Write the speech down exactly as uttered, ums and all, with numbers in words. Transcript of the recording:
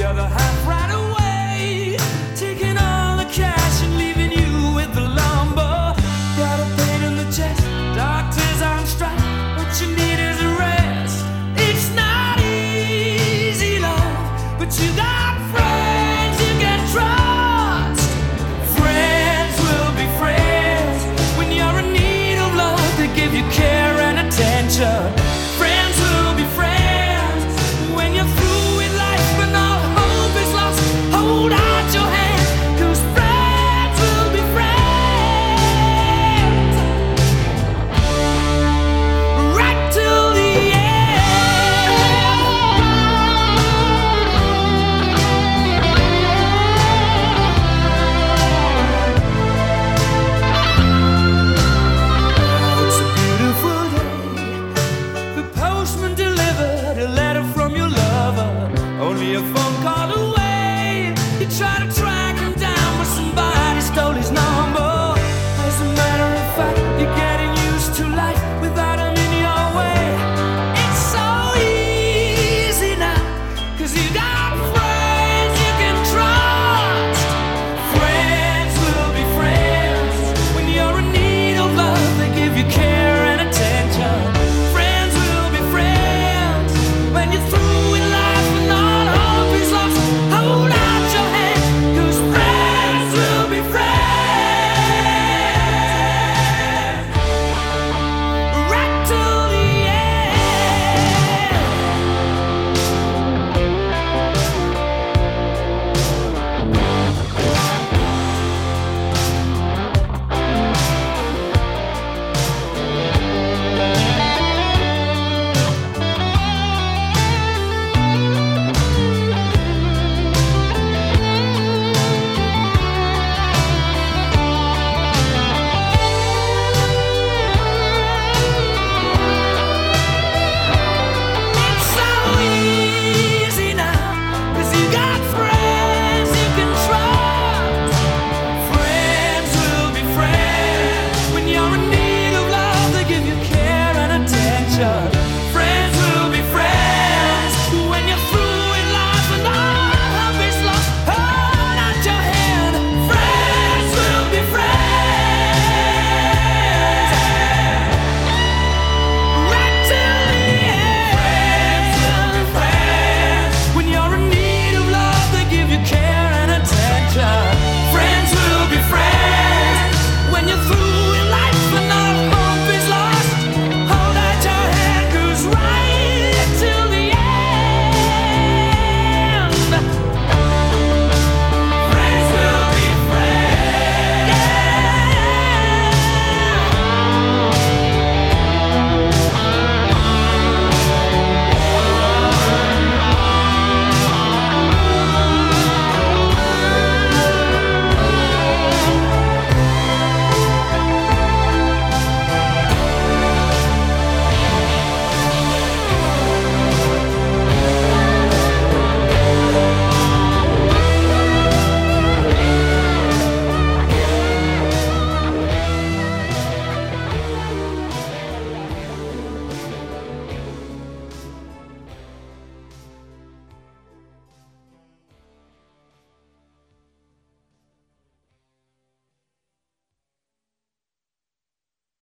other half right away, taking all the cash and leaving you with the lumber. Got a pain in the chest, doctors on strike, what you need is a rest. It's not easy, love, but you got friends you can trust. Friends will be friends when you're in need of love. They give you care and attention. Friends will be friends when you're through with life and all hope is lost. Hold out your hand, 'cause friends will be friends right till the end. It's a beautiful day. The postman delivered a letter from your lover, only a phone